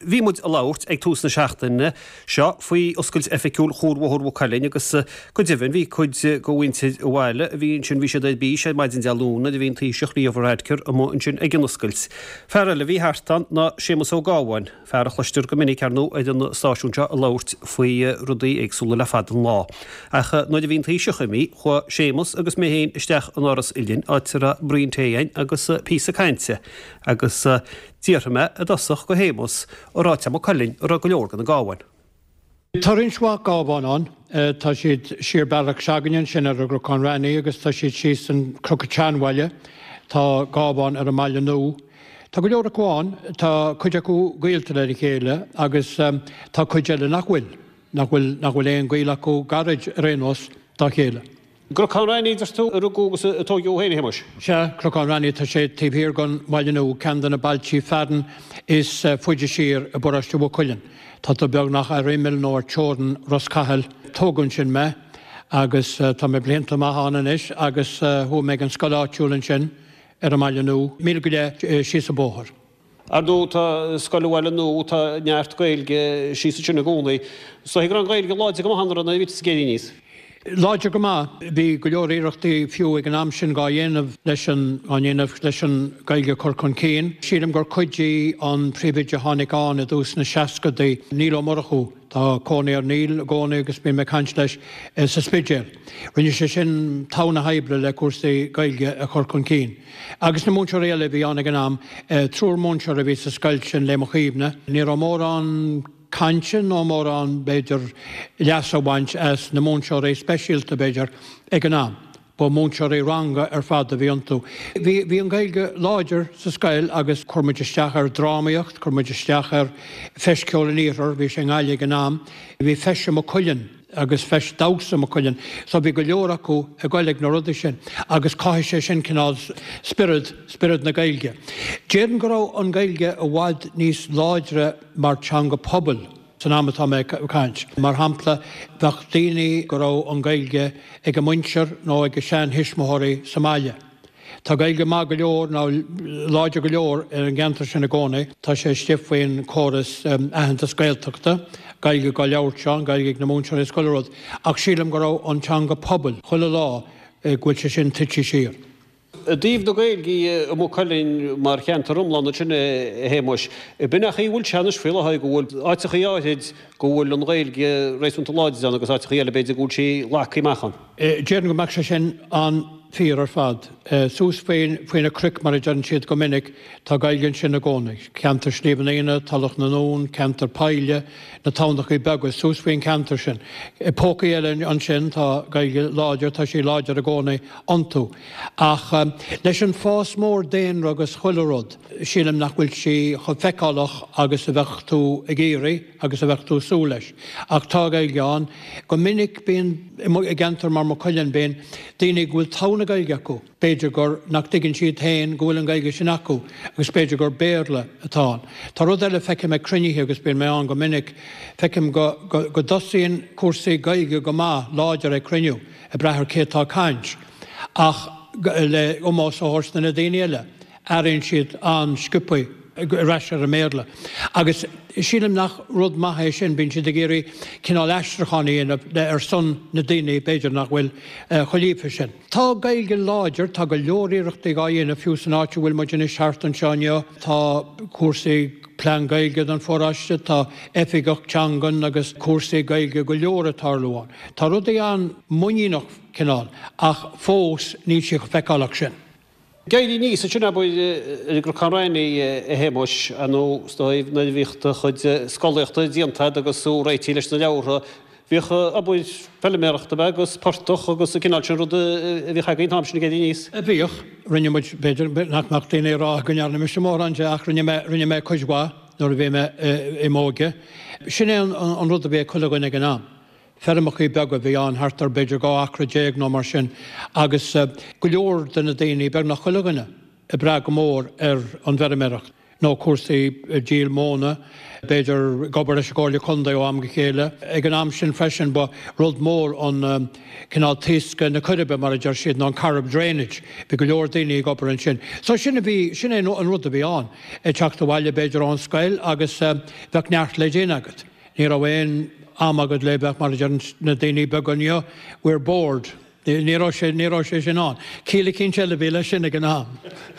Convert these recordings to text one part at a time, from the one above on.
bhí muid a labhairt ag tús na seachtaine seo faoi oscailt efficiúil chóirmhthú cailín agus go dibhann bhí chuid go bhainte bhile a bhíon sin bhí sé bí sé maidin dealúna a bhíon tíiseach riomhreidcir a mó sin ag an oscailt. Fear le bhí hartan na sémas ó gáháin fear a chluisteir go minic arnú ag an stáisiúnte a labhairt faoi rudaí agsúla le fad an lá. Acha nó a bhíon tíiseach mí chu sémas agus mé héin isteach an áras ilinn áitir a bríon téin agus písa cainte agus tíortha a dasach go hémas ó ráite mo cailín ó go leor gan na gáhain. Tarrinn seo gábháin an, tá siad siar bealach seagainn sin ar gur Conrannaí agus tá siad síos an Crochachanhaile, tá gábháin ar a maiile nó. Tá go leor aháin tá chuide acu gaolta le chéile agus tá chuide le nachhfuil éon gaol acu garaid rénos tá chéile. Gur Conrannaí tú ar agus atóú héine héimeis? Se Crochrannaí tá sé tíbhír gan maiile nó cean na bailtí fearn is fuide siar a boriste bh chuilinn. Tá beag nach a réimiil nó teóran Roscathal tógann sin me agus tá mé blianta máthana is agus thu méid an scoláitiúlann sin ar a maiile nó mí go le síos a bóthir. Ardú tá scoilhile nó tá neart gailge síos sinna gcónaí, so ag an gailge láide go hanra na bhí géí níos. Láidir go má, bhí go leor iireachtaí fiú ag an am sin gá dhéanamh leis an gailge corcon céin. Sílam gur chuidí an príomhide tháinig an a dús na seascadaí níl ó morachú tá cónaí ar níl gcónaí agus bí me cant leis sa spidéal. Rinne sé sin tána hebre le cuasaí gailge a corcon céin. Agus na múnseir éile bhí an ag an am, trúr múnseir a bhí sa scail sin le mo chiomhne, ní ra mór an Canchin nó mór an beidir leasabhaint as na múnseir é speisialta beidir ag an am, ba múnseir é ranga ar fad a bhíontú. Bhí an gailge láidir sa scail agus chuirmuid isteach ar drámaíocht, chuirmuid isteach ar feisceolaníochar, bhí sé ngáile ag an am, bhí feise mo chuilinn agus feis dagsa mo chuilinn, so bhí go leor acu a gaiileag na rudi sin, agus caiith sé sin cinál spirid na gailge. Déan go raibh an gailge a bhaid níos láidre mar teanga pobl san amatá mé caint. Mar hampla bheith daoine go raibh an gailge ag a muinseir nó ag a sean hismothirí Somália. Tá gailge má go leor ná láidir go leor ar an gceantar sin na gcónaí, tá sé stiamhhaoin córas aitheanta scailteachta, gailge go leabhart gailge na múnseir is scoileród, ach sílam go raibh an teanga pobl chuile lá gúil sé sin tití siar. Díomh do gailge a mó cailín mar cheantar romlána sin héimeis. Binach í bhfuil teannas fila ha go bhfuil áiteach áid go bhfuil an gailge réisúnta láidir agus áiteach eile beidir gúil sí lechaí mechan. Déan go meach sé sin an fíor ar fad. Sús faoin a cric mar a dean siad go minic tá gailgann sin na gcónaí. Ceantar sníomhan éine, talach na nún, ceantar paile, na tánach í begus, sús faoin ceantar sin. Póca eile an sin tá gailge láidir, tá sí láidir a gcónaí antú. Ach leis an fás mór déan agus chuileród, sílam nach bhfuil sí chu feicáilach agus a bheith tú a géirí agus a bheith tú sú leis. Ach tá gailge an, go minic bíon i gceantar mar mo chuilinn bíon, daoine bhfuil tána gailge acu. Beidir gur nach digann siad tain go bhfuil an gailge sin acu, agus beidir gur béirle atá. Tá rud eile feicim ag cruinithe agus bíon mé an go minic feicim go dosaíonn cuasaí gailge go má láidir ag cruinniú a brethir cétá caint. Ach le omás ó thuirsta na daoine eile, airionn siad an scipaí reisir a méirle. Agus sílam nach rud maithe sin bíonn siad a géirí cinál eistrachánaí ar son na daoine beidir nach bhfuil cholífa sin. Tá gailge láidir tá go leoríireachtaí gá dhéanana fiú san áite bhfuil muidir is seaartan seáneo, tá cuasaí plean gailge an fóráiste, tá efigach teangan agus cuasaí gailge go leor atarlúáin. Tá rud é an muíach cinál ach fós ní si feicálaach sin. Gailí níos a sinna buid gur Conrannaí a héimeis anó stoibh na bhíochta chuid scoileachta díonta agus sú réití leis na leabhra. Bhíoch a buid felliméireachta be agus portoch agus a cinál sin rud a bhíoch againn tám sinna gailí níos. Bhíoch, rinne muid beidir nach daoine rá gonearna me sem mór anse ach rinne mé chuidhá nuair a bhí me i móge. Sin é an rud a bhí chuileáin ag an am. Fermach í beag a bhí an hartar beidir gá acra déag nó mar sin, agus go leor den na daoine beag nach chuileáine i bra go mór ar an bheiriméireacht. nó cuasaí díal móna, beidir gobar a gáile chunda ó am go chéile. Ag an am sin freisin ba rud mór an cinál tíosca na cuireabe mar a deir siad ná an carb drainage, be go leor daoine gobar an sin. So sinna bhí sin é an rud a bhí an, teachta bhaile beidir an scail agus bheith neart le déine agat. Ní a bhhain am agad le bheith mar a deir na daoine beganne, we're bored. Níró sé sin an. Cíla cín se le bhíle sinna gan am.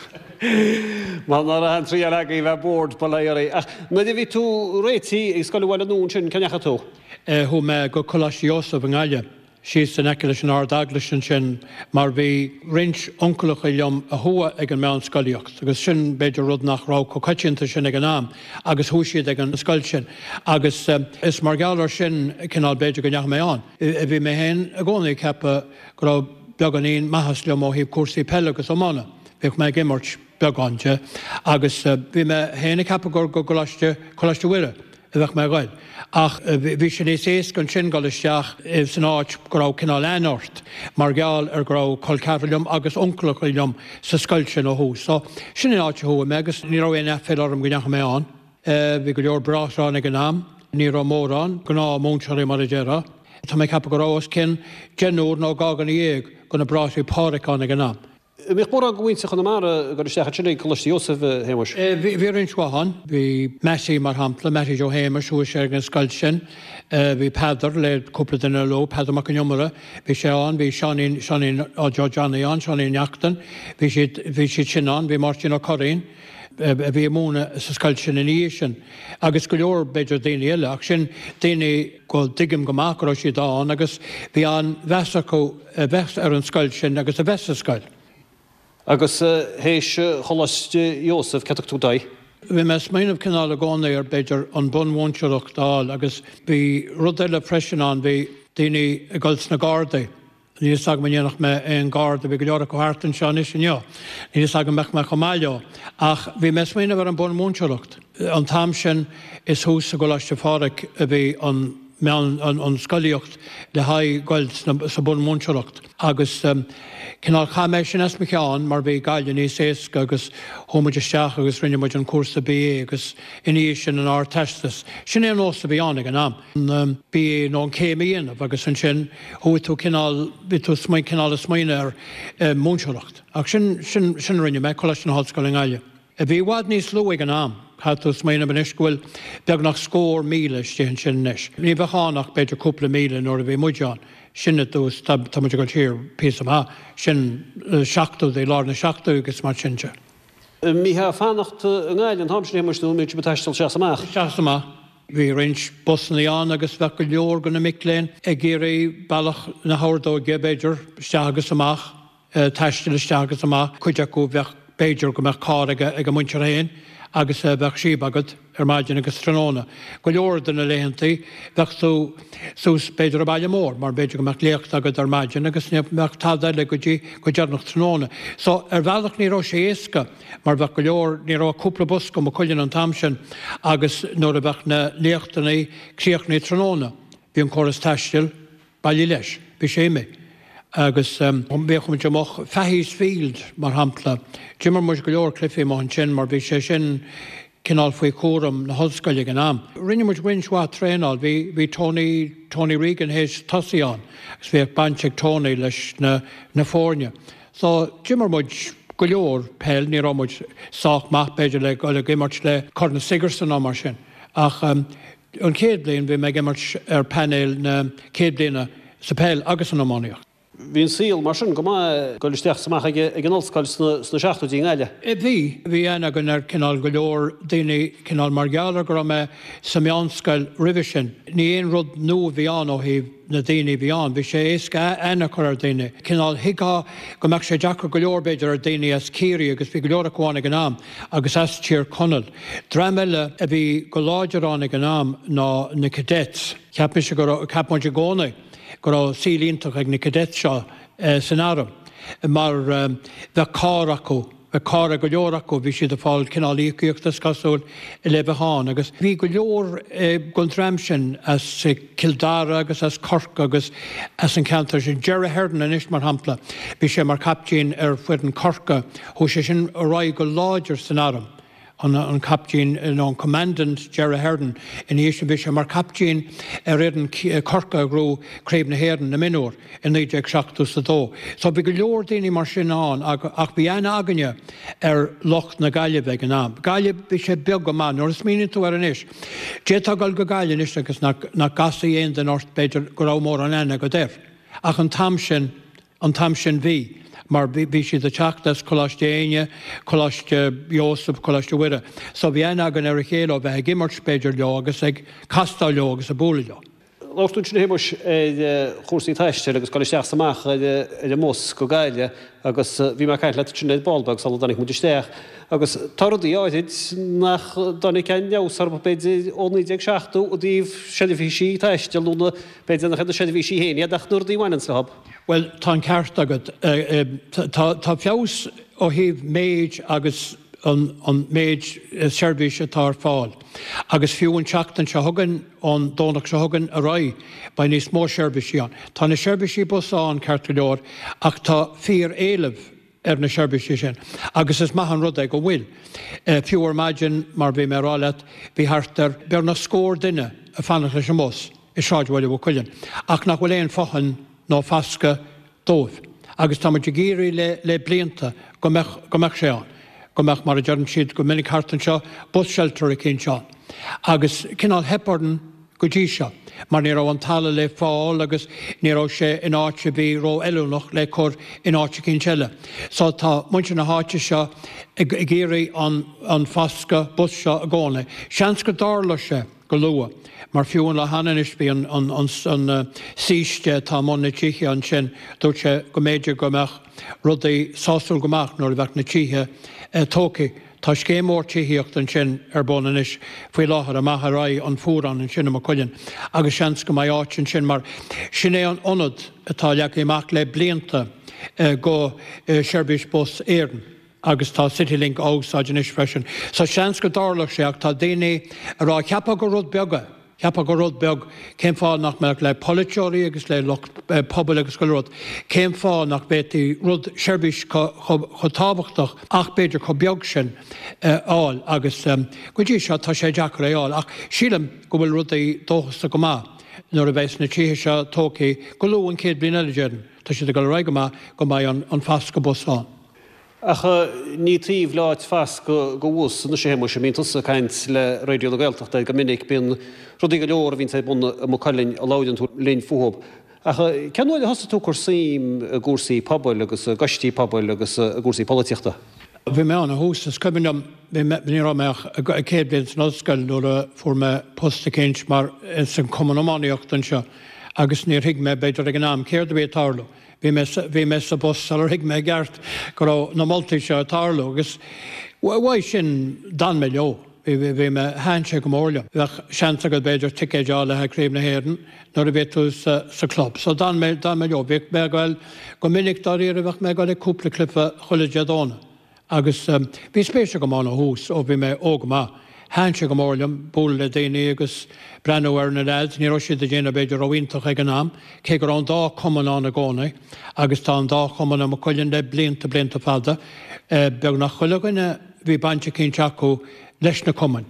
Mal ná an trí aga í bheith board ba leirí. Na d bhí tú réití ag scoil bhile nún sin cenecha tú? Thu me go Coláiste Jósef an Gaile. Sí san eiceile sin ardagla sin mar bhí rins onculacha liom a thua ag an meán scoilíocht. Agus sin beidir rud nach rá cocaitianta sin ag an am, agus thu siad ag an scoil sin. Agus is mar geallar sin cinál beidir go neach mé an. Bhí mé hen a gcónaí cepa go rá beag an éon maithas liom ó híh cuasaí pelagus ómána. Bhíh mé gimmart beagánte, agus bhí me héna cepa gur go Coláiste Mhuire a bheith mé gáil. Ach bhí sin é séas gon sin gáilisteach san áit go rá cinál leanort, mar geall ar go rá colcefilium agus onclacha liom sa scoil sin ó hús. So sin áit thua me agus ní rá éon effeil orm go neach mé an. Bhí go leor brásrán ag an am, ní rá mórrán, go ná múnsearí mar a deara. Tá mé cepa go rás cin genúr ná gagan í dhéag go na brásí páricán ag an am. Mých bór a gúinte chun mar go isteach sinna Coláiste Jósef héimeis? Bhí rinn swahan, bhí meí mar hampla, meí jo héimeis sú sé an scoil sin, bhí pedar le cúpla duna lo, pedar mac an iomara, bhí sé an, bhí Seanín á Georgiana an, Seanín Neachtan, bhí siad sin an, bhí Martin ó Corín, bhí múna sa scoil sin in íos sin. Agus go leor beidir daoine eile, ach sin daoine go digim go mac rá siad an, agus bhí an bheas ar an scoil sin agus a bheas a scoil. Agus héis Coláiste Jósef ceach tú daid? Bhí me smaoinmh cinál a gána ar beidir an bunmhainseoireacht dáil, agus bhí rud eile freisin an bhí daoine a gcuil na Gardaí. Níos ag dhéanach me an Garda bhí go leor go háirtain seán is sin jo. Níos ag meach me chomáileo. Ach bhí me smaoinmh ar an bunmhainseoireacht. An tam sin is hús a Coláiste Fáric a bhí an scoilíocht le haid gáil sa bunmhainseoireacht. Agus cinál chaméis sin es meán mar bhí gaiile níos éasca agus thuimeisteach agus rinne muid an cuasa BA agus iníos sin an ár testas. Sin é nósta bhí annig an am. BA nó an céimíonmh agus an sin thuú tú cinál a smaoine ar múnseoireacht. Ach sin rinne me Coláiste na Hallscoil an Gaile. A bhí bhád níos lú ag an am. Chaú smaoine an iscuil beag nach scór míle stíhann sin neis. Ní bheánach beidir cúpla míle nóair a bhí muideán. Sinne dús tá go tíir pí sin seachtú é lá na seachtú agus mar sinse. Mí ha fannacht an gáil an hamsin éimeú mé beteistal seaach. Seaach. Bhí rins busnaí an agus bheith go leor go na miléin ag géirí bailach na háirdó gebéidir steagus amach, teistil steagus amach, chuide go bheith béidir go meach cá ag go muintear héin. Agus bheith síb agad ar maidin agus tróna. Go leor den na léhantaí bheith sús beidir a baile mór, mar beidir go meach léocht agad ar maidin agus meach tádaile go dearnach tróna. So ar bhealach ní rá sé éasca, mar bheith go leor ní rá cúpla bus go mo chuilinn an tam sin agus nóair a bheith na léochtaí críochnaí tróna. Bhí an choras teistil bailí leis, bhí sé mé. Agus béchum deach Fahís Field mar hampla. Jimmar muis go leor clifí má an sin mar bhí sé sin cinál faoi cuaram na Hallscoile an am. Rinne muid gwyn sá tréáil, bhí Tony Regan hééis tosaíán, agus bhí banteag Tony leis na fórne. So Jimmar muid go leor pell ní rá muid sách math beidir le goile gimmart le Corna Sigerson á mar sin. Ach an céad bliain bhí me gimmart ar panel na céad bliana sa pell agus an ammoníocht. Bhín síl mar sin go goisteach samach ag an Allscoil sna seachtú dí eile. Bhí ana gan ar cinál go leor daoine cinál mar geallar go me sa meánscoil ribhe sin. Ní éon rud nó bhí an ó híh na daoine bhí an, bhí sé éasca ana chu ar daoine. Cinál hiá go meach sé deachar go leor beidir ar daoine as céirí agus bhí go leor aháin an am agus as tír conal. Dreameile a bhí go láidirrán ag an am ná na cadets. Ceapim se go capmid gcónaí. Go rá sílíntaach ag na cadet seo san áram. Mar bheith cá acu, bheith cá go leor acu bhí siad a fáil cinál íochtas cosúil i le bheán. Agus bhí go leor gon tram sin as Kildare agus as Cork agus as an cantar sin Gerry Herden an is mar hampla. Bhí sé mar captín ar fuid an Corca, thu sé sin a rá go láidir san áram. an captain an commandant Jerry Herden in Eastern Bishop mar captain redden Corca gro Craven Herden na minor in the Shachtus the do. So be glor dini mar sin an ach biana aganya loch na Galia veganam. Galia bishe bilgaman or meaning to an ish. Jetagal Galia nishakas na gasi in the North Bejer Gromor an Anna Goder. Ach an Tamshin V. Mar bishi the chachtas kolashdeenia, kolashte Joseph, kolashte wira. So biana gan erikelo ve gimmer speger jogas eg kastal jogas a bulio. Lortún sin héimeis chósaí taiste agus go isteach samach de mós go gaile agus bhí mar caiint le sin ballbag sal danig mu isteach agus tardaí áid nach danig cean neamsar beidir ónid ag seachtú ó díomh séidirhí taiste lúna beidir nach séidirhí héine ach nuair díhhain sa hab. Well, tá ceart agad tá fios ó híh méid agus an méid service atá fáil. Agus fiúin teachtain se thugan an dónach se thugan a roi ba níos mó service an. Tá na service busáin ceart go leor ach tá 4 éileh na service sin. Agus is maithan rud ag go bhfuil. Fiúar maidin mar bhí mar rálet bhí hartar bear na scór duine a fanach leis an mós i seáidhile bh cuilean. Ach nach bhfuil éon fachan nó fasca dóibh. Agus tá muid géirí le blianta go meach sé an. Go meach mar a dearan siad go minic hartan seo bus shelter a cén seo. Agus cinál hepardan go dtí seo. Mar ní rá an talla le fáil agus ní rá sé in áite bhí ró eilúnach le chur in áite cén seile. So tá muinte na háite seo i géirí an fasca bus seo a gána. Seans go dála sé go lua. Mar fiúin le hanan is bí an síiste tá món na títhe an sin dúirt sé go méidir go meach rudaí sásul go meach nóir bheith na títhe tócaí. Tá scémór tííocht an sin bóna is faoi láthair a maitharáid an fúrán an sin am chuilean. Agus seans go maiid áit an sin mar sin é an ionad atá leach amach le blianta go Service Bus Éireann. Agus tá CityLink ásáid an is freisin. So seans go dárlach sé ach tá daoine a rá ceappa go rud beaga. Ceappa go rud beag céim fáil nach meach le politeoirí agus le pobl agus go rud. Céim fáil nach bétí rud Service go tábhachtach ach beidir go beag sin áil agus go dtí seo tá sé deachar áil ach sílam go bhfuil rudaí dóchasta go má nuair a bheits na títhe seo tócaí go luúin céad bliain eile déireann. Tá si go raig go mbeidh an fasca busáin. Ach ní tíomh láid fas go bhús na sé héimeis mín tusa caint le radio le Gaeltachta go minic bíon rudí go leor a bhín buna mo cailinn a láideann tú líon futhób. Ach ceanúil hosta tú cuasaím a gúrsaí pobail agus a gaistí pobail agus a gúrsaí políochta? Bhí me an a hús is cuiminm ní rameach a céad bliain san osscoil nuair a fuair me posta cinint mar san cumanómánaíocht an seo agus níor thuig me beidir ag an am céir a bhí tarlú. Bhí me sa bus sal hiig me gart go na moltaí seo tarlú agus bhaid sin dan me leo. Bhí me háse go mórla. Bheith seansa go beidir ticéideá le Craobh na Héireann nuair a bhí tú sa club. So dan me leo. Bhíh me gail go minic daríir a bheith me gail le cúpla clifa chuileadóna. Agus bhí spéise go mána hús ó bhí me ógamá. Háse go mórlam búil le daoine agus breanúir na réid, ní siad a dhéanana beidir roiintach ag an am, cé gur an dá cuman an a gcónaí, agus tá an dá cuman am a chuileann le blianta fada, beag nach chuileagaine bhí bainte cén teacu leis na cuman.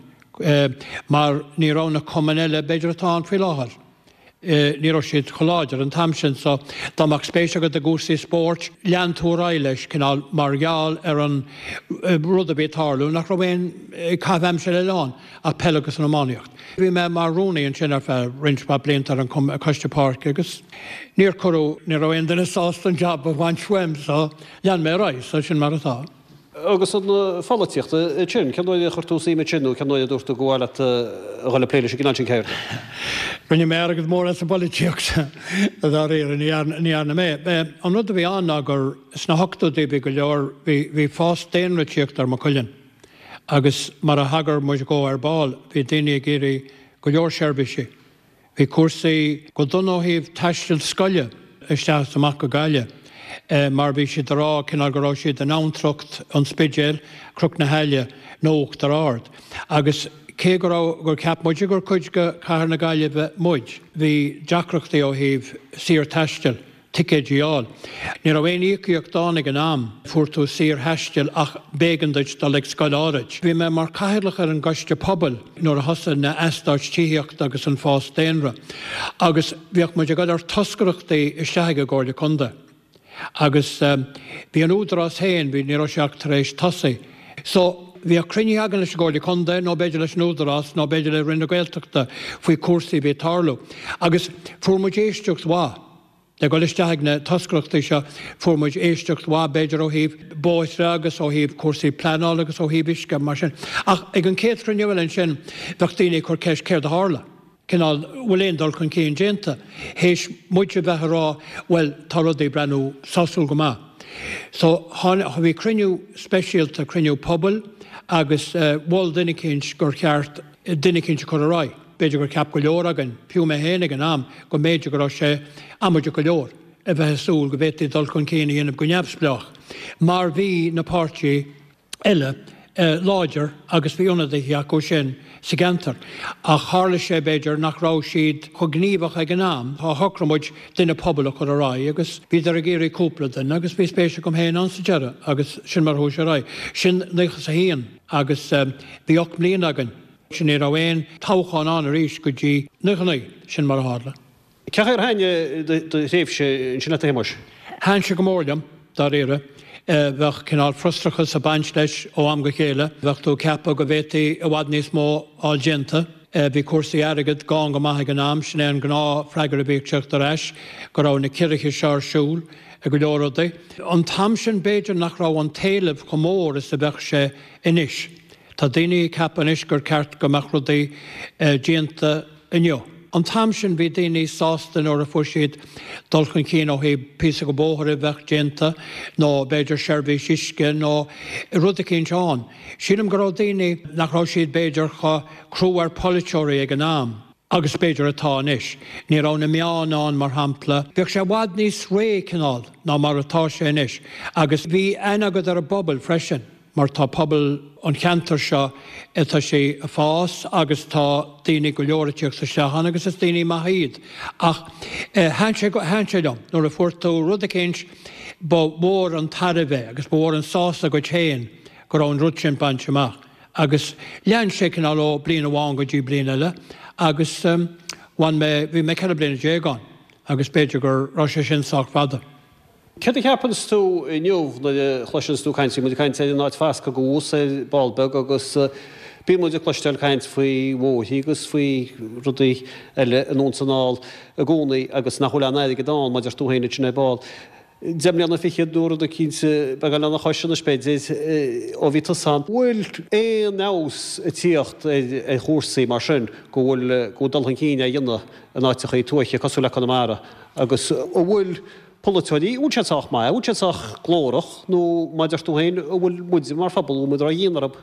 Mar ní rá na cuman eile beidir atá an faoi láthair. Ní siad choláidir an tamsin so dáach spéise go a gúsaí sport leantúrá leis cinál margheall ar an rud a bhí tarlú nach raibhéon cabhheim se le lán a pelagus an ammáíocht. Bhí me mar rúnaí an sin ar fe rinspa blianta an Coiste Park agus níor choú ní raibhéon den sást an job a bhain fuim so lean mé ráis so sin mar atá. Agus an fálaíochta sin, ceanúid a chuirtúsaí me sinú, ceanúid a dúirta gohile a gáile pléile sin sin céir. Rinne mé agus mór as a bolíocht a réir níarna mé. An rud a bhí anna gur sna hochtú bhí go leor bhí fás déanra tíocht ar mo chuileann. Agus mar a hagar mu go ar báil bhí daine géirí go leor seirbise. Bhí cuasaí go donóhíh taistil scoile isteach amach go gaile. Mar bhí siad rá cinál go rá siad an antracht an spidéal cruc na heile nócht ar ard. Agus cé gur ceap muide gur chuid go chahar na gaile bheith muid. Bhí deacreachtaí ó híh sír taistil ticéideáil. Ní ra bhéon íochaíocht dánig an am fuairtú sír heistil ach béganduid dá le scoiláid. Bhí me mar caiirlach ar an gaiste pobl nuair a thosa na eastáid tííocht agus an fás déanra. Agus bhíoh muid agad ar toscaireachtaí isteige gáirla chunda. Agus bhí an údarrás héin bhí ní seach tar éis tosaí. So bhí a crinne agan leis gáirla chunda, nó beidir leis údarrás, nó beidir le rinne gailteachta faoi cuasaí bhí tarlú. Agus fuairmuid éisteacht mhá. Le go isteach na toscaireachtaí seo fuairmuid éisteacht mhá beidir ó híomh bóithre agus ó híomh cuasaí pleanáil agus ó híomh isce mar sin. Ach ag an céad cruinneamh sin bheadh daoine chur ceis céir de hála. Cinál bhfuil éon dul chun céan déanta. Héis muide bheith rá bhfuil tarradaí brenn sasúil go maith. So bhí cruinniú speisialta cruinniú pobl agus bhil duine cinint gur ceart duine cinint chu rá. Beidir gur ceap go leor agan, piú me hénig an am, go méidir gur sé amaidir go leor. A bheith súil go bhétaí dul chun céine dhéanamh go neamhsplach. Mar bhí na páirtí eile láidir agus bhí ionadaí acu sin sa gantar. A chála sé beidir nach rá siad chu gníomhach ag an am, tá thocramuid duine pobl chu rá, agus bhí ar a géirí cúpla den, agus bhí spéise go héana an sa deara, agus sin mar thuaise rá. Sin nuchas a héan, agus bhí 8 bliain agan. Sin é rahhain tácháin an a ríis go dtí nuchannaí sin mar hála. Ceachair haine réimhse sin téimeis? Hain se go mórlam dá réire. Bheith cinál frustrachas sa baint leis ó am go chéile, bheith tú ceappa go bhétaí a bhhad níos mó áilgénta. Bhí cuasaí airgad gán go maithe an am sin an gná freigar a bhíh teach ar eis, go rá na ciriche searsúl a go leoradaí. An tam sin béidir nach rá an talamh go mór is a bheith sé inis. Tá daoine ceappa inis gur ceart go meachrudaí déanta inniu. An tam sin bhí daoine sástan ó a fuair siad dul chun cín ó hí písa go bóthir a bheith déanta, nó beidir seirbhí siisce, nó rud a cín seán. Sílam go rá daoine nach rá siad beidir chu cruúar politeoirí ag an am. Agus beidir atá inis. Ní rá na meánán mar hampla. Bheadh sé bhhad níos ré cinál ná mar atá sé inis. Agus bhí agad ar a bobbal freisin. Mar tá pobl an cheantar seo tá sé a fás agus tá daoine go leoriteach sa seachan agus is daoine maithíd. Ach hain sé dom, nuair a fuirtú rud a cinint mór an tarbheith agus mór an sásta go chéin go rá an rud sin baint amach. Agus lean sé cinál ó bliana amháin go dtí bliana eile, agus bhí me ceile bliana déagán, agus beidir gur rá sé sin sách fada. Cad a ceapan tú inniuh na chluisin tú caiintí, muid caiint é náid feasca go ús é balbeg agus bí muid chluisteil caiint faoi mhóthaí agus faoi rudaí eile an únsanáil a gcónaí agus nach chuil an éige dáin maidir tú héine sin é báil. Deimleanna fiche dúra a cínte began na choisina spéidéid ó bhí san. Bhfuil é nás a tíocht é chósaí mar sin go bhfuil go dalchan cíine dhéanana an áiteach í tuaiche cosú le Conamara agus ó bhfuil Politoí úteach mai, úteach glórach nó maidir tú héin bhfuil muidí mar fabal muid a dhéanarab.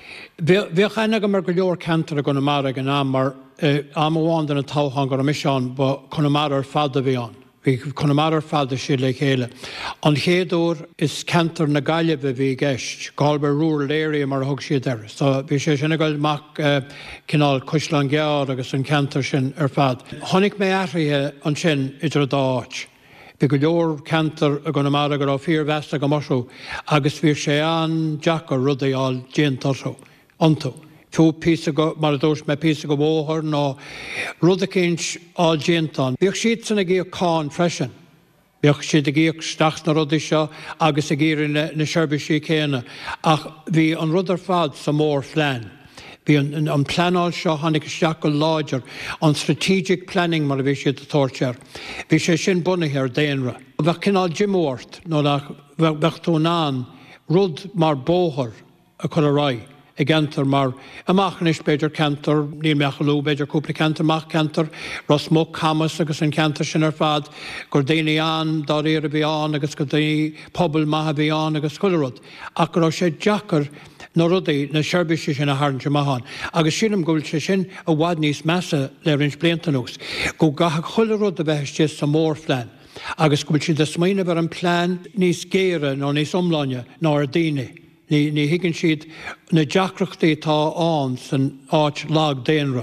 Bhíoh aine go mar go leor cantar a Conamara an am mar amháin na táchan go misán ba Conamara ar fada bhí an. Bhí Conamara ar fada siad le chéile. An chéadúr is cantar na Gaillimhe bhí gceist, Galway Rural Area mar thug siad ar. So bhí sé sinna goil mac cinál Cuislan Gear agus an cantar sin ar fad. Honnig mé airthaithe an sin idir a dáit. Bhí go leor cantar a Conamara go rá fíor vesta go marsú, agus bhí sé an Jackar rudaí áil déantarsú, antú. Fiú písa go mar a dúirs me písa go bóthir nó rud a cinint áil déantán. Bhíoh siad sanna gíoh cáin freisin. Bhíoh siad a gíoh staach na rudaí seo agus a géirí na seirbhísí chéine. Ach bhí an rud ar fad sa mór phlean. Bhí an pleanáil seo tháinig isteach go láidir an strategic planning mar a bhí siad a tóirtear. Bhí sé sin bunathe ar déanra. Bheadh cinál Jim Ort nó bheadh tú ná rud mar bóthir a chur a rá. I gentar mar amachnis beidir cantar, níl meachalú beidir cúpla cantar mach cantar, Ross Muck Hamas agus an cantar sin ar fad, gur daoine an dá réir a bhí an agus go daoine pobl maithe bhí an agus scoilerud. Ach gur sé Jackar na rudaí na seirbhísí sin a tharnte maithan. Agus sinam gúil sé sin a bhhad níos measa le rins bliantanús. Go gatha chuilerud a bheitiste sa mór phlean. Agus gúil si de smaoine bar an plán níos géire nó níos umláine ná ar daoine. Ní higann siad na deacrachtaí tá an san áit lag déanra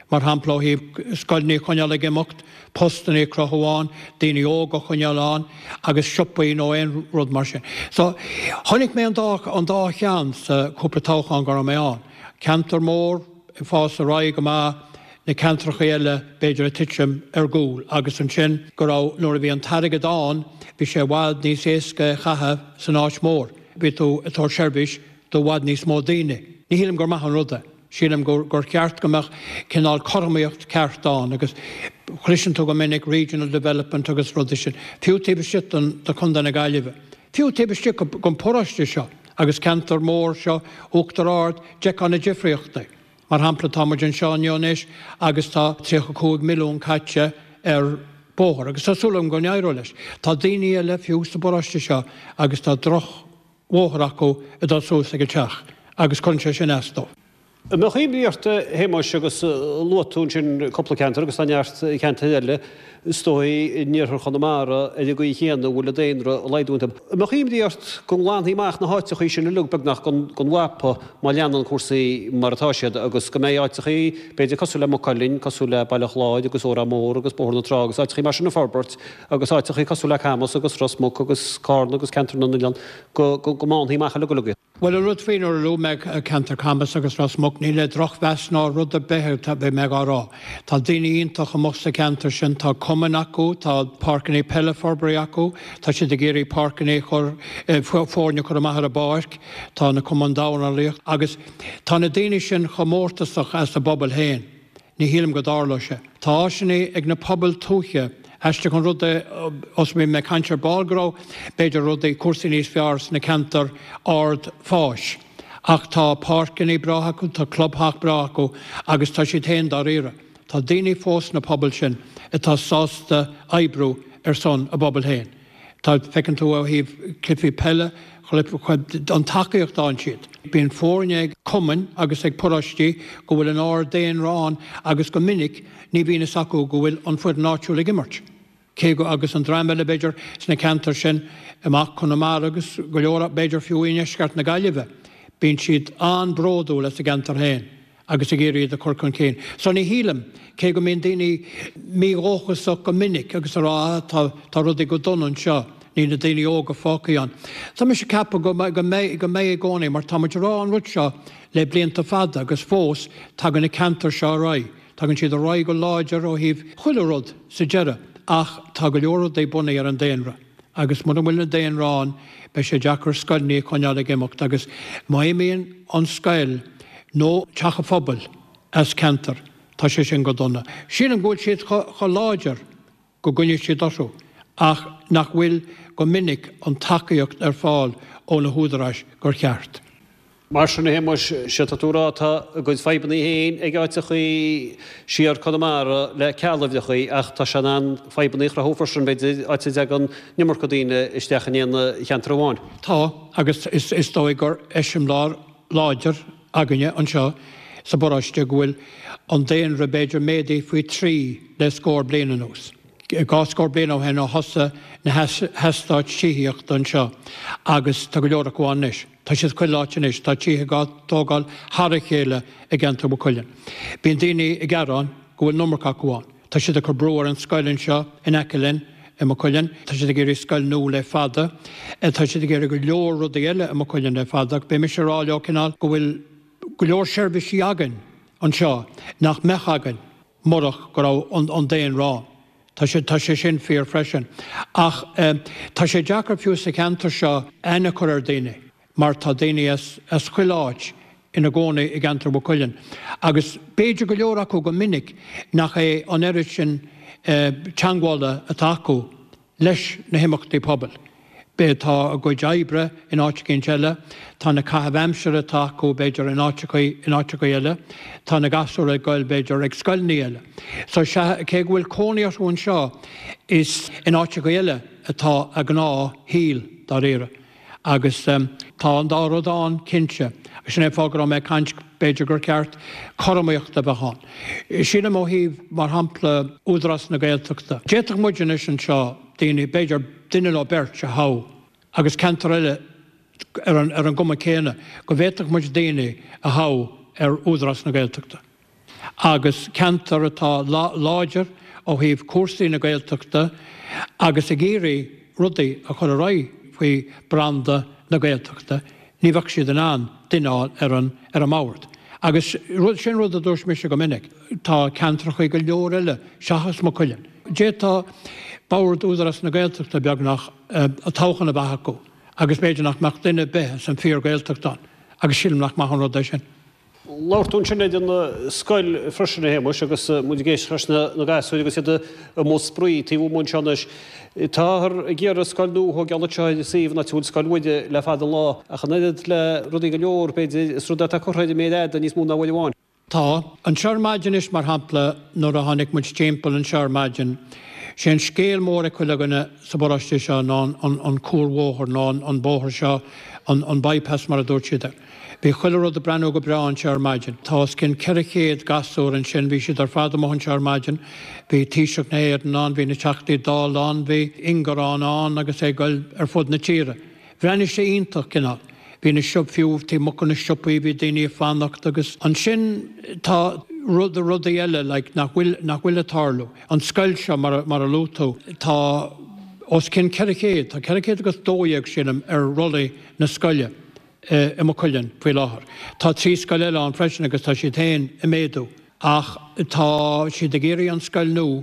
mar hampla hí scoilní chuneala gimocht, postaní crochháin, daoine óga chunealáin, agus sioppaí nó éon rud mar sin. So, tháinig mé an dá chean sa cúpla táchan gar mé an. Cantar mór, fás a ráig go má, na cantracha eile beidir a titim gúil, agus an sin go rá nuair a bhí an tarige dáin, bhí sé bhád níos éasca chatha san áit mór. Bhí tú atá seirbhís do bhád níos mó daoine. Ní hílim gur maith an rudda. Sílam gur ceart gomach cinál cormaíocht ceart dáin, agus chlisin tú go minic regional development agus rudda sin. Fiú tíbiste an do chunda na gaiileh. Fiú tíbiste go póráiste seo, agus cantar mór seo, uachtar ard, deacánna difriochta. Mar hampla táidir an seáneonis agus tá 3.5 milliún caite bóthar, agus tásúlam go nearú leis. Tá daoine eile fiús sa boráiste seo agus tá droch bóthar acu a dá súsa go teach, agus conse sin eastó. Má chéimíart héimeis agus luatún sin coppla cantar agus aneart canta eile stói níorthar chunamara a go chéanana bhfuil a déanra leidúnta. Má chéimíart go lánaí meach na háiteach í sin lugbegach gon wapa má leanan cuasaí martáisiad agus go méid áitechaí beidir cosú le mocalín, cosú le bailachláid agus óra mór agus bórna trágus áitechaí mar sin na forbert agus áitechaí cosú le camas agus rosmach agus carn agus cantar na Nílan go mánaí meach le go. Well, a rud féin or lú meag cantar camas agus rasmach ní le droch bheas ná rud a bethe tá be meag árá. Tá daoine ionintach a mosta cantar sin tá cuman acu, tá parcaní pelle forbraí acu, tá si de géirí parcaní chur fórne chur amach a báirc, tá na cuman dána líocht, agus tá na daoine sin chomórtasach as a bobbal héin, ní hílim go dála se. Tá áisina ag na pobal túche, Eiste chun rud os mé me cantar ballgrá, beidir rud é cuasaí níos fears na cantar ard fáis. Ach tá parcaní brathacu, tá clubthach brathacu, agus tá si téan dar ire. Tá daoine fós na pobal sin, atá sásta ebrú son a bobbal héin. Tá fecinn tú a híh clifí pelle, an takeíocht dáin siad. Bíon fórne ag cuman agus ag porastí go bhfuil an ár déan rán agus go minic ní bhína sacú go bhfuil an fuid náisiúla gimmart. Cé go agus an dráimile beidir sna cantar sin amach chun amar agus go leora beidir fiúine sceart na gaiileh. Bíon siad an bródú leis a gantar héin agus a géirí a chur chun céin. So ní hílam cé go mbeon daoine míóchasach go minic agus rá tá rud go donan seo. Ní na daoine óga fácaí an. Tá me se cappa go mé gcónaí mar tá rá an rud seo le blianta fada agus fós tá gan na cantar seo rá. Tá gann siad a rá go láidir ó híh chuilerod sa deire ach tá go leorad é buna ar an déanra. Agus mar bhfuil na déan rán be sé deachar scoilní chuneála gimocht agus maimíonn an scail nó teacha phobal as cantar tá sé sin go donna. Sin an gúil siad cho láidir go gunne siad dosú. Ach nach bhfuil go minic an takeíocht ar fáil ó na húdaráis gur cheart. Mar sin héimeis sitatúrá tá goid feibanna héin ag áitechaí siar chunamara le cealamhdechaí ach tá sean an feibannaí ra hófarsin beidir áite ag an nimar go dtíine isteachchan éana cheantar amháin. Tá agus is dóigh gur éisiom láidir aganne an seo sa boráiste go bhfuil an déan ra beidir médaí faoi trí le scór bliana nús. Gáscór bliana hen ó hosa na heastáid tííocht an seo agus tá go leor aháis. Tá siad chuiláis tá títhe tógáil Harra chéile a gceantar bu chuilean. Bíon daoine i gcearán go bhfuil nummarcha aháin. Tá siad a chu breúir an scoilann seo in Ecelinn i mo chuilean, tá siad a géirí scoil nó le fada, tá siad a géirí go leor rud eile i mo chuilean le fada, be me sé ráileo cinál go bhfuil go leor seirbhísí agan an seo nach mech agan morach go rá an déan rá. Tá sé sin fíor freisin. Ach tá sé deachar fiú sa cantar seo ana chur ar daine. Mar tá daine as chuiláid ina gcónaí i gantar bu chuilean. Agus béidir go leor acu go minic nach é an éiri sin teangáilda atá acu leis na himachtaí pobal. Bé tá a go deibre in áite cén teile, tá na cahabhamsere atá acu beidir in áite eile, tá na gasúir a gáil beidir ag scoilní eile. So cé bhfuil cónaíochtún seo is in áite eile atá a gná híl dar éire. Agus tá an dáródáin cinse, a sin é fágur mé cant beidir gur ceart choraíochta beáin. Sinna mó híh mar hampla údras na Gaeltachta. Déach muidir sin seo daoine beidir duine le beirt a há, agus cantar eile ar an goma céine, go bhéach muid daoine a há ar údras na Gaeltachta. agus cantar atá láidir ó híomh cuasaí na Gaeltachta agus a géirí rudaí a chur raibh faoi branda na Gaeltachta, ní bhah siad an an duine ar an mabhairt. Agus sin rud a dúirs mis go minic, tá cantar chuig go leor eile seachas mo chuileann. Dé tá báir údaras na Gaeltachta beag nach a táchan na bheitha go, agus beidir nach meach duine bethe san fíor Gaeltachtán, agus sílim nach maithan rud sin. Láirtún sin idir na scoil freisin na héimeis agus muid géis freisna na gasúid agus iad a mó sprí tíú mún seanis. Táthar géar a scoilnú ho gealateid síomh na túil scoilmide le fada lá a chanaiad le rudí go leor beidir is rudá a chorthaid méad a níos mú na bhfuil bháin. Tá, an searmaidin is mar hampla nóair a tháinig muid timpeall an searmaidin, sin scéal mór a chuile gona sa boráiste seo ná an cúrmhóthar ná an bóthar seo an bypass mar a dúirt siad. Bhí chuile rud a brenn go breá an searmaidin. Tá cin ceiricéad gasúir an sin bhí siad ar fada mo an searmaidin, bhí tíiseach na éiad an bhí na teachtaí dál an, bhí ingarán an agus é goil ar fud na tíre. Bhrenn sé ionintach cinál. Bhí na siop fiúh tí mo na siopaí bhí daoine fannacht agus an sin tá rud a eile nach bhfuil atarlú. An scoil seo mar a lútó tá os cin ceiricéad, tá ceiricéad agus dóíag sin ar rolaí na scoile. I mo chuileann faoi láthair. Tá trí scoil eile an freisin agus tá si tain i méadú. Ach tá si de géirí an scoil nó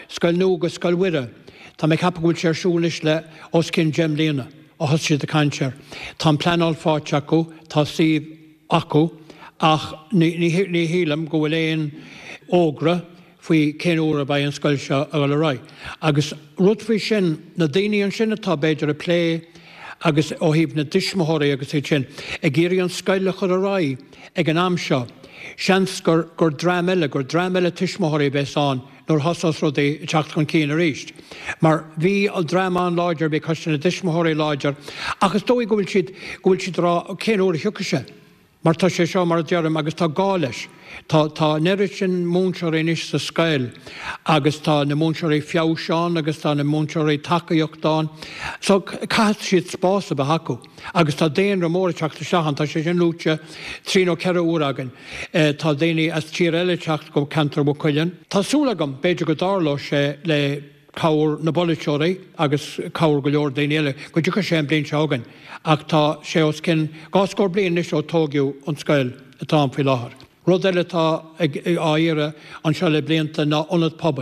go scoil uire. Tá mé cappa bhfuil sé arsúlis le os cin Gem Léana ó thos siad a caintear. Tá pleanáil fáte acu, tá síomh acu, ach ní hílam go bhfuil éon ógra faoi cén uair ba an scoil seo a bhfuil raibh. Agus rud faoi sin na daoine an sin atá beidir a plé agus ó híomh na dismothirí agus é sin. A géirí an scoile chur a raibh ag an am seo. Seans gur drám eile tismothirí beáin nóair hasas rudaí teacht chun cían a ríist. Mar bhí al drámán láidir be costain na dismothirí láidir, agus dóigh go bhfuil siad rá cén uair thiocase. Mar tá sé seo mar a dearm agus tá gá leis. Tá neirid sin múnseoirí níos sa scail, agus tá na múnseoirí feabhseán, agus tá na múnseoirí tacaíochtáin. So caiith siad spás a bheith acu. Agus tá déon ra mór teachta seachan, tá sé sin lúte trí ó ceithre uair agan. Tá daoine as tír eile teacht go cantar mo chuileann. Tásúlagam beidir go dárló sé le cabhar na boliteoirí agus cabhar go leor daoine eile, go dtí sé an bliain seágan. Ach tá sé os cin gáscór bliain is ó tógiú an scail atá an faoi láthair. Rud eile tá áire an seo le blianta ná ionad pobal.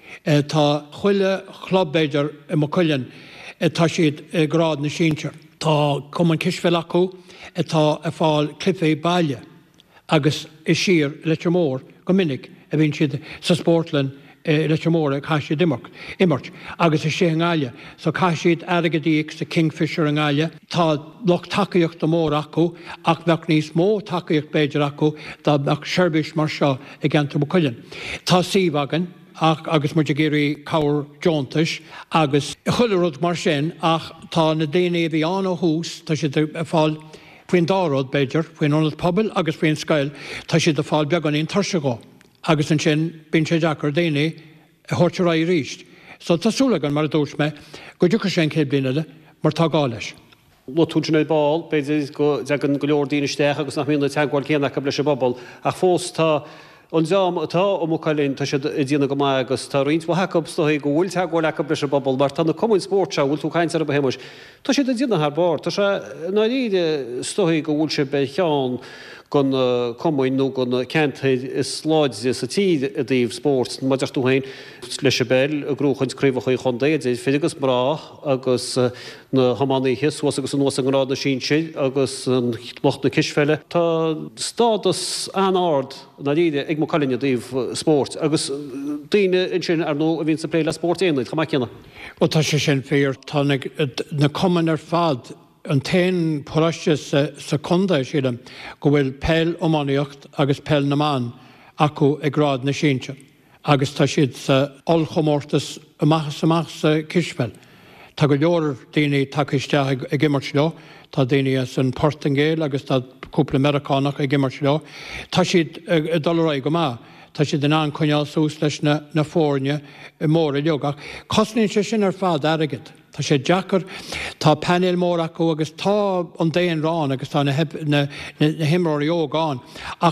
Tá chuile chlubbéidir i mo chuileann tá siad grád na síontear. Tá cuman cisfeil acu tá a fáil clifaí baile agus i sir leis mór go minic a bhíonn siad sa Sportland leis mór a caiisiad immart agus is sé an gáile. So caiisiad agadíoch sa Kingfisher an gáile. Tá loch tacaíocht do mór acu ach bheadh níos mó tacaíocht beidir acu dá bheadh seirbhís mar seo i gceantar mo chuileann. Tá síomh agan agus muid a géirí cabhar Jóntais agus chuile rud mar sin ach tá na daoine bhí an ó hús tá siad a fáil faoin dárad beidir, faoin ionad pobal agus faoin scail, tá siad a fáil beag an on tarse gá. Agus an sin bíonn sé deachar daoine a thuirte ra ríist. So tásúlagan mar a dúirs me go dúcha sé cé blianaile mar tá gá leis. Lotún sin ball, beidir go deagan go leor daoine isteach agus nach míonna teagháil céanach leis a bobbal. A fós tá an deam atá ó mo cailín tá sé dtíana go mai agus tá rint bh hacabb stoí go bhfuil teagháil lecha leis a bobbal, mar tá na cumann sport se bhfuil tú caiint ar a bhéimeis. Tá sé dtíana th bar, tá sé ná líide stoí go bhfuil sé be cheán gon cumáin nó gon ceantaid is sláide sa tíd a dtíobh sport, maidir tú hain leis a bell a grúchaint críomhacha chundaid, féidir agus mrá agus na hamánaí hisúas agus an nósa an rád na síonse agus an locht na cisfeile. Tá stádas anáard na líide ag mo cailíne dtíobh sport, agus daoine in sin ar nó a bhíonn sa plé le sport éanaid, chamá ceanna. Ó tá sé sin fér tá na cumann ar fad an tain poráiste sa conda sílam go bhfuil peil ómánaíocht agus peil na man acu ag grád na síonte. Agus tá siad sa olchomórtas amachas sa cisfeil. Tá go leor daoine takeiste ag immart leo, tá daoine san Portingale agus tá cúpla Americánach ag immart leo. Tá siad a dulrá go má. Tá siad den an coineál sús leis na fórne i mór i leogach. Cosnaíonn sé sin ar fád airgid. Tá sé deachar, tá panel mór acu agus tá an déon rán agus tá na himráí ógáin. Ach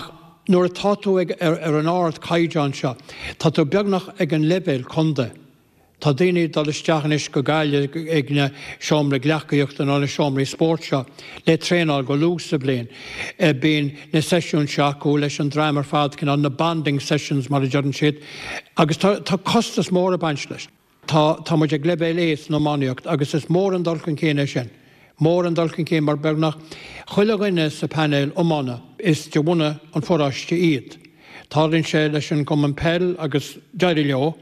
nuair táú ar an áard caiideán seo, tá tú beagnach ag an levéil conda. Tá daoine dal isteachan is go gaile ag na seomra gleachaíocht an seomraí sport seo, le tréáil go lús sa bliain. Bíon na sesiún seaú leis an drámar fad cin an na banding sessions mar a dearan siad, agus tá costas mór a baint leis. Tá muid ag levéil éas nó maníocht, agus is mór an dulcan céine sin. Mór an dulcan céine mar beagnach chuilegaine sa panel ómána is de bhuna an foráiste iad. Tálinn sé leis an Cumann Pell agus deirí leo,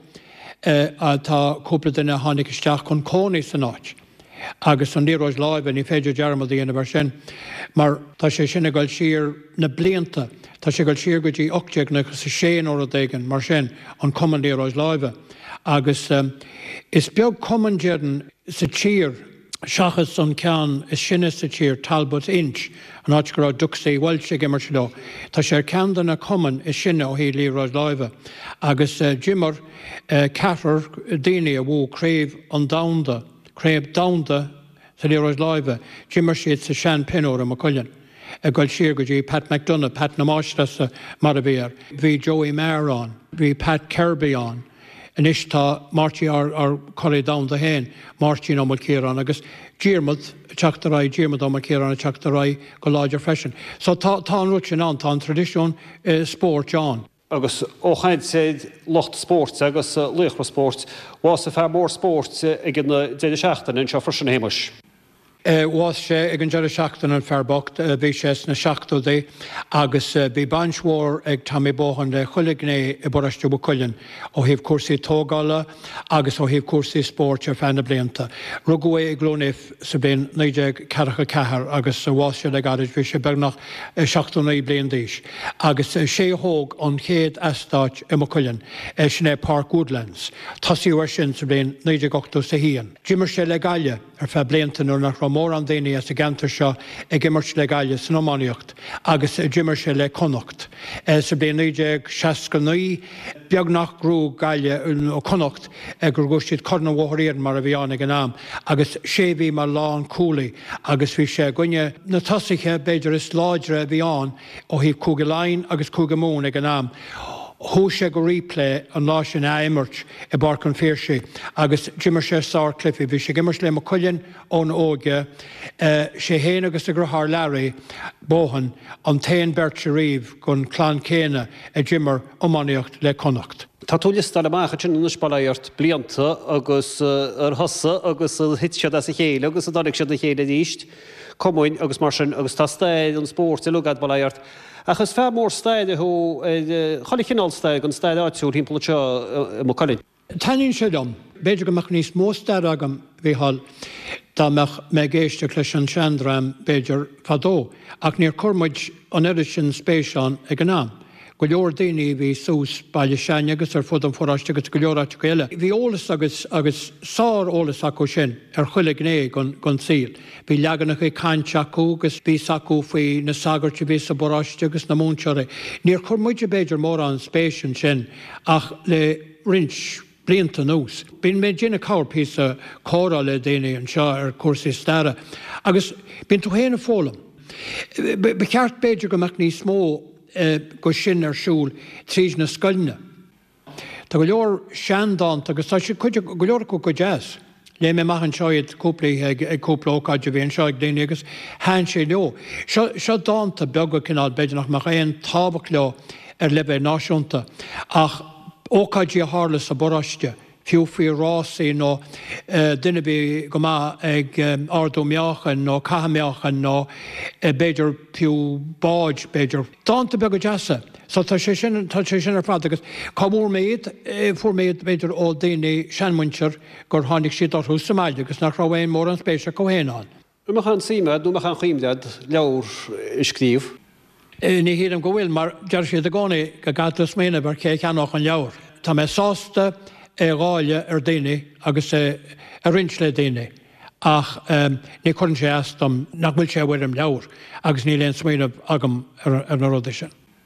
tá cúpla duine tháinig isteach chun cónaí san áit. Agus an Níorróis Láimhe ní féidir dearmad dhéana bhar sin, mar tá sé sinna gail siar na blianta, tá sé gail siar go dtí 8 na sa 6 óra dégan mar sin an Cumann Níorróis Láimhe. Agus is beag Cumann dearan sa tír seachas an ceann is sinne sa tír Talbot Inch, an áit go raibh duchsaí Welsh immer se leo. Tá sé ceann na Cumann is sinne ó hí Níorróis Láimhe. Agus Jimmer ceathar daoine a bhú craobh an damda, craobh damda sa Níorróis Láimhe, Jimmer siad sa Sean Penóir am a Cullen. Gail siar go dtí Pat McDonough, Pat na Máistreasa mar a bhíar. Bhí Joey Maher an, bhí Pat Kirby an. An istá Marty ar choiré damda hain, Marty nó mar céran, agus Diarmid teachtaráid Diarmid ó mar céran a teachtaráid go láidir freisin. So tá an ruit sin an, tá an tradiisiún sport an. Agus óchaid sé locht sport agus luchra sport, was a fear mór sport ag an déidir seachtain in seo freisin héimeis. Was sé ag an deire seachtain an fearbocht, bhí sé na seachtódaí, agus bhí bainshmór ag Tommy Bohan le chuiligné i Boráiste bu Cullen ó híomh cuasaí tógála agus ó híomh cuasaí sport ar fena blianta. Rugú é ag glónibh sa blion 1944 agus sa bháiste le garid bhí sé beagnach 16 blion díos. Agus sé thóg an chéad eastáit i Cullen sin é Park Woodlands. Tasíú sin sa blion 1980 sa híon. Jimmer sé le gaile ar fe blianta nuair nach mór an daoine as a gantar seo ag immert le gaile san ómánaíocht agus Jimmer sé le connacht. Sa blion 1969 beag nach grú gaile ó connacht gur gúisiad corna bhóthíar mar a bhí an ag an am, agus sé bhí mar lán cúlaí agus bhí sé gcuine na tosaithe beidir is láidre a bhí an ó hí cúga láin agus cúga mún ag an am. Thú sé go replay an lá sin éimmert I Barcan Féirse agus Jimmer sé Sár Cliffy, bhí sé gimmers le Cullen ón óge sé héana agus a grthar Larry Bohan an tain Bertse Reeve gon clán céine a Jimmer ómánaíocht le connacht. Tá tú listal amach sin na spáirt blianta agus ar thosa agus hit sead a chéile agus a dáigh sead na chéile díist, Comúin agus mar sin agus tá staid an sport i lugad bailairt. Achas fear mór staid chola chinál staid an staid áitiúr hímpla seo mo Cullen. Taíonn sé dom, beidir go meach níos mó staid agam bhí hall dá meach me géiste leis an seandraim beidir fadó, ach níor cormuid an eiri sin spéisián ag an am. Go leor daoine bhí sús baile seine agus ar fud an foráiste agus go leor áite go eile. Bhí ólas agus sár ólas acu sin ar chuile gné gon síl. Bhí leaganach é caint acu agus bí acu faoi na sagarte bhí sa boráiste agus na múnseire. Níor cormuide beidir mór an spéisian sin ach le rins blianta nús. Bhín mé dine cabhar písa córa le daine an seo ar cuasaí stara. Agus bín tú héanana fólam. Be ceart beidir go meach níos mó go sin ar siúl tríd na scoilne. Tá go leor seandánt agus tá sé chuide go leor go jazz. Le mé maihan seoid cúplaí ag cúpla ócáide bhíon seo ag daine agus háin sé leo. Seo dáanta beaga cinál beidir nach mar éon tábhacht leo ar leibh náisiúnta ach ócáidí a hála sa boráiste. Fiú faoi rásaí nó duine bhí go maith ag ardú meáchan nó caithe meáchan nó beidir fiú báid beidir. Dáanta beag go deasa, so tá sé sin ar fad agus cámúr méid fuair méid beidir ó daoine seanmuintir gur tháinig siad orthú Somália agus nach raibh mór an spéise go héanán. Numachan síime, numachan chuimdead leabhar iscríomh. Ní híad go bhfuil mar dear siad a gcónaí go gatas ména bar cé ceannach an leabhar. Tá mé sásta gáile ar daine agus a rins le daine ach ní chuann sé astam nach bhfuil sé bhfuil leabhar agus ní léon smaoineh agam ar na rudaise.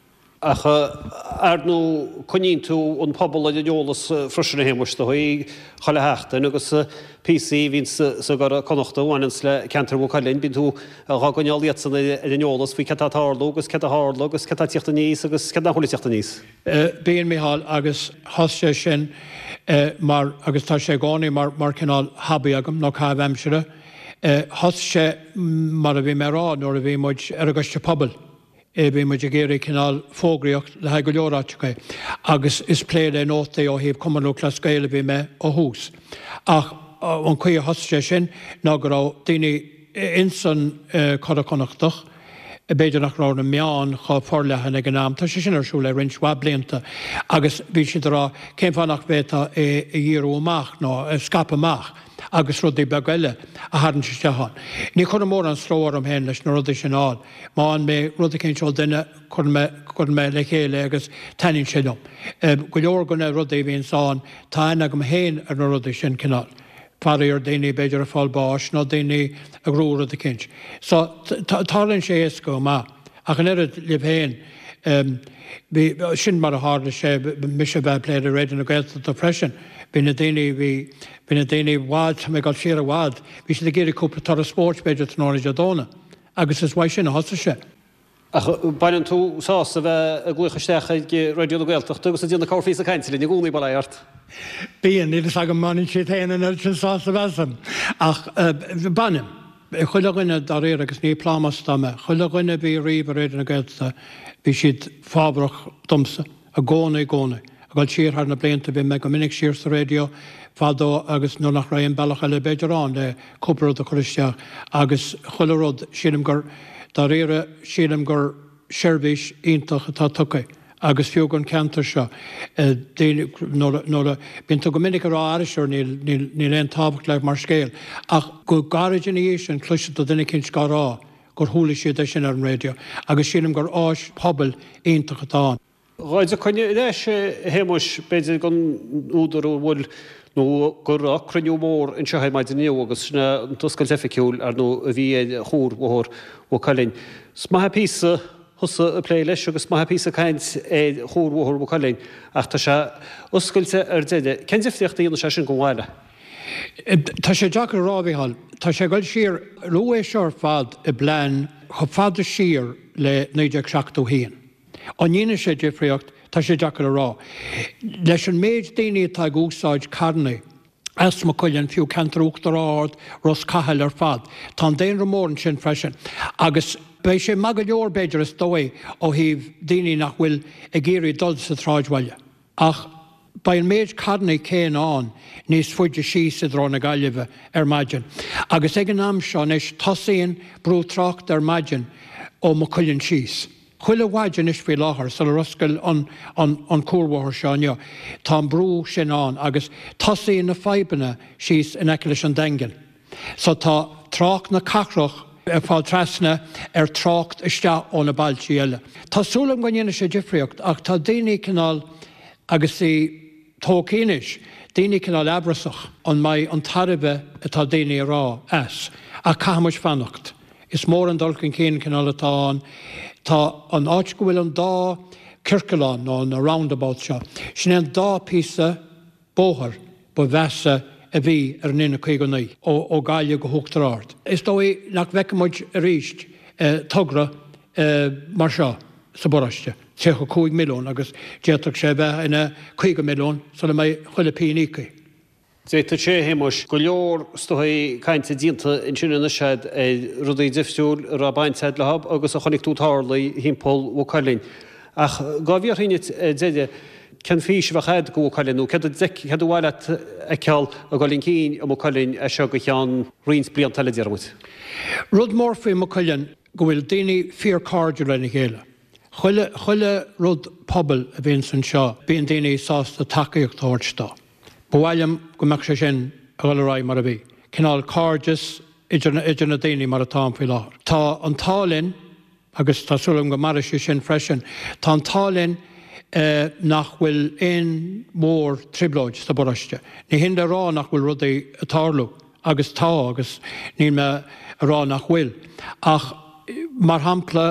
Ach arnú conín tú an pobl a deolalas frusna héimmuiste í chola heachta agus PC vín sa gar connachta bhhainins le cantar bhchalinn bín tú gaáineáil san deolalas fao cetá tárló agus cetá háló agus cetá tíochtta níos agus cetá chola tíochtta níos. Bíon Micheál agus thosa sin mar agus tá sé gánaí mar cinál habí agam nó cá bhemsere. Thos sé mar a bhí mé rá nóair a bhí muid ar aguste pobl. Bhí muid a géirí cinál fógraíocht le haig go leorátecha. Agus is pléad é nótaí ó híobh cumanú le scéile bhí me ó hús. Ach an chuí a thos sé sin ná go rá daoine insan choraconachtach, beidir nach rá na meán chá forlethan ag an náam, tá sé sin arsú le rinn schwab blianta. Agus bhí si rá céim fannach béta i dhíú amach nó scapa amach. Agus rudaí begaile a háann sé teán. Ní chun mór an sróir am hen leis na rudaí sin áil. Má an mé rudaí cén seol duine chun mé le chéile agus tainn sinnom. Go leor gona rudaí bhíon sáin táin agam héin ar na rudaí sin cinál. Farí ar daoine beidir a fáil báis nó daoine a grúra a cinint. So tálann sé éasca má ach an irid libh héin sin mar a hála sé mis sé bheith pléad a réidir na gailta do freisin. Bína daoine bhád mé gáil siar a bhád, bhí sé géirí cúpla tar a sport beidir nóid a dóna. Agus is bhaid sin a hosa sé. Ach bainan tú sásta bheith a gluchaisteach ag radioúla gailteach agus a dtíanana cáfíí a caiintilí na gúnaí bailairt. Bíon idir agam manin si héanaan ar sin sásta bheasam. Ach banim. Chuileghine dar réir agus ní plámas táime. Chuileghine bhí riomh a réidir na gailta bhí siad fábrach domsa a gcónaí. A gáil siar thar na blianta bhí me go minic siar sa radio fádó agus nó nach raon bailach le beidirrán le cúparód a choristeach agus chuileród sílim gur dar réire sílim gur seirbhís ionintach atá tucaí agus fiúgann cantar seo. Bíonn tú go minic rá airiseir ní leon tábhacht le mar scéal. Ach go garidin sin cluiste do duine cinint gárá gur thula siad sin ar an radio agus sílim gur áis pobl ionintach atá. Ráid a chuine leis héimeis beidir gan údar ó bhfuil nó gur cruniú mór in seoid maidid níú agus sinna tuscail efficiúil ar nó a bhí chór bhór ó chalinn. Smaithe písa thusa a plé leis agus maithe písa caint chór bhór ó chalinn ach tá se oscailte ar deide. Cén difriocht íonna sé sin go bhhaile? Tá sé deach rábhíhall. Tá sé goil siar lué seir fad i blean chu fada siar le 19 híon. An dhéine sé difriocht tá sé deach rá. Leis an méid daoine tá gúsáid carnaí as mo coilinn fiú cantarúachtar áard ros caithil ar fad. Tá déon mórin sin freisin. Agus bei sé mag go leor beidir is dói ó híh daoine nach bhfuil a géirí dul sa tráidhhaile. Ach ba an méid carnaí céan an níos fuide síos rá na gaiileh ar maidin. Agus ag an am seo is tosaíonn brú tracht ar maidin ó mo coilinn síos. Chuile bhaidin is fé láthair sa le ruscail an cúrmhthir seáneo. Tá brú sin an agus tosaíonn na feibanna síos in eice leis an daingin. So tá trách na cachrach fáil trasna ar trácht iste ó na bailtí eile. Tásúlam go dhéana sé difriocht ach tá daoine cinál agus í tócínis, daoine cinál abrasach an mai an taribh atá daoine rá as a camuis fannacht. Is mór an dulcin céan cinál atá tá an áit go bhfuil an dá circeán nó na roundabout seo. Sin an dá písa bóthar ba bheasa a bhí ar nina chuignaí ó gáile go thugtarát. Is dói nach bheicemuid a ríist tugra mar seo sa boraiste. 2 milliún agus déach sé bheith ina 2 milliún sa le mé chuile pínícaí. Déta sé héimeis go leor stoí caiinte dínta in sinna sead rudaí difriúil ra bainteid le hab agus a chonig tú tharlaí hímpol ó chalinn. Ach gábhíar rinne déide cen fís bheitchéad go chalínú, cead bhhaile a ceall a gáilín cín ó chalinn a seo go chean rins blian taleidirmut. Rud mór faoi mo chalinn go bhfuil daoine fíor cáidir lena chéile. Chuile rud pobl a bhíonn san seo, bíon daoine sásta takeíocht tháirtá. Bhhailm go meach sé sin a bhfuil ráid mar a bhí. Cinál cárdas idir na daoine mar atá faoi láthair. Tá an tálinn agus tásúlam go mar sé sin freisin. Tá an tálinn nach bhfuil éon mór tribláid sa boraiste. Ní hinda rá nach bhfuil rudaí a tárlú agus tá agus ní me rá nach bhfuil. Ach mar hampla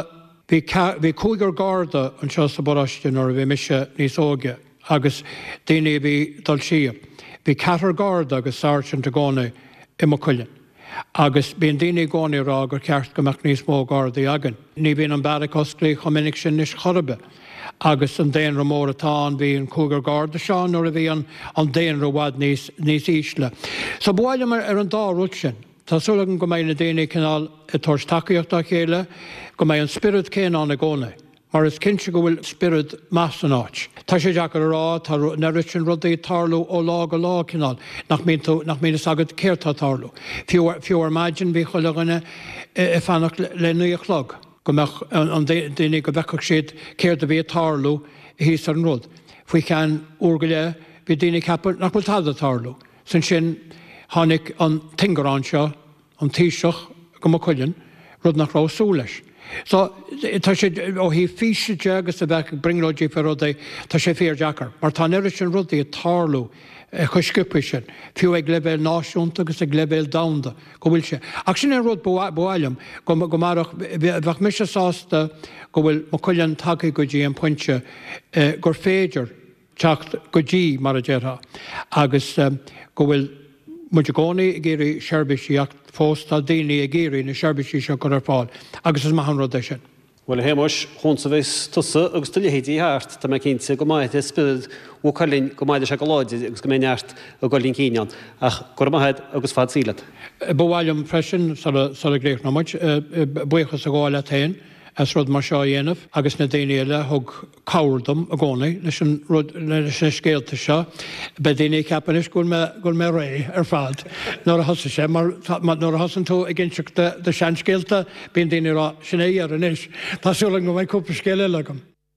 Bhí cúigar garda an seo sa borraiste nó bhí mise níos óge agus daine bhí dul siab. Bhí ceatar garda agus sergeant a gána I mo cuileann. Agus bíon daine gána rá gur ceart go meach níos mó gardaí agan. Ní bhíon an bearach osclaí chomininic sin níos chorbe. Agus an déan ra mór atá bhí an cúigar garda seán nó a bhí an déan ra bhhad níos ísle. So bháile mar ar an dárút sin. Tásúlagan go mbeidh na daine cinál I tuairs tacaíocht a chéile, go mbeidh an spirit céanán na gcónaí. Mar is cinse go bhfuil spirit meas an áit. Tá sé deacar rá tá neirit sin rudaí tarlú ó lá go lá cinál nach mí agad céirtá tarlú. Fiúar maidin bhí chuileganna I fannach le nuíochlog. Go meach an daine go bheiceach siad céir a bhí tarlú híos ar an rud. Faoi chean uair go le bhí daine capar nach bhfuil tada tarlú. San sin tháinig an tingarán seo an tíiseach go mo cuileann rud nach rá súl leis. So tá sé ó hí físe agus a bheith bringlóidí fer rudaí tá sé fér deacar. Mar tá neirit sin rudaí a tarlú chuiscipa sin, fiú ag lebéil náisiúnta agus ag lebéil damda go bhfuil sé. Ach sin ar rud bháilm go marach bheith mise sásta go bhfuil mo cuileann tacaí go dtí an pointe gur féidir teacht go dtí mar a deartha agus go bhfuil muidir gánaí I géirí seirbhísíocht fósta daoine a géirí na seirbhísí seo gur ar fáil, agus is maithan rud é sin. Well héimeis chunsa bheits tusa agus tulihéidí háart tá cinnte go maithe spirid ó chalín go maidir se go láide agus go méneart a ggóilín cíneán ach gur maithe agus fad sílad. Bhhailm freisin sal gréich nóid buchas a gáile tain as rud mar seo dhéanamh agus na daine eile thug cabhardam a gcónaí leis an scéalta seo, be daine ceapanis go mé ré ar fad nóair a thosa sé mar nóair a thosan tú I gcinseach de sean scéalta bíon daine rá sinné ar an isis. Tásúla go bhaid cúpa scéile legam.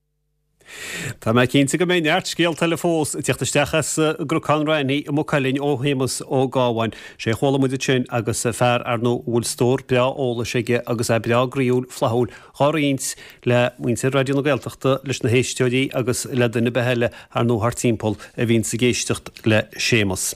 Tá mé cinnta go méart scéal telefós teachtaisteachas gur canráinní mo chalín ó hémas ó gáháin sé chola muide sin agus fear ar nó bhfuil stór bea óla séige agus a bea gríúil flathúil háíns le muinte radioúna Gaeltachta leis na héisteoí agus le duine beheile ar nó thar timppol a bhín sa géistecht le sémas.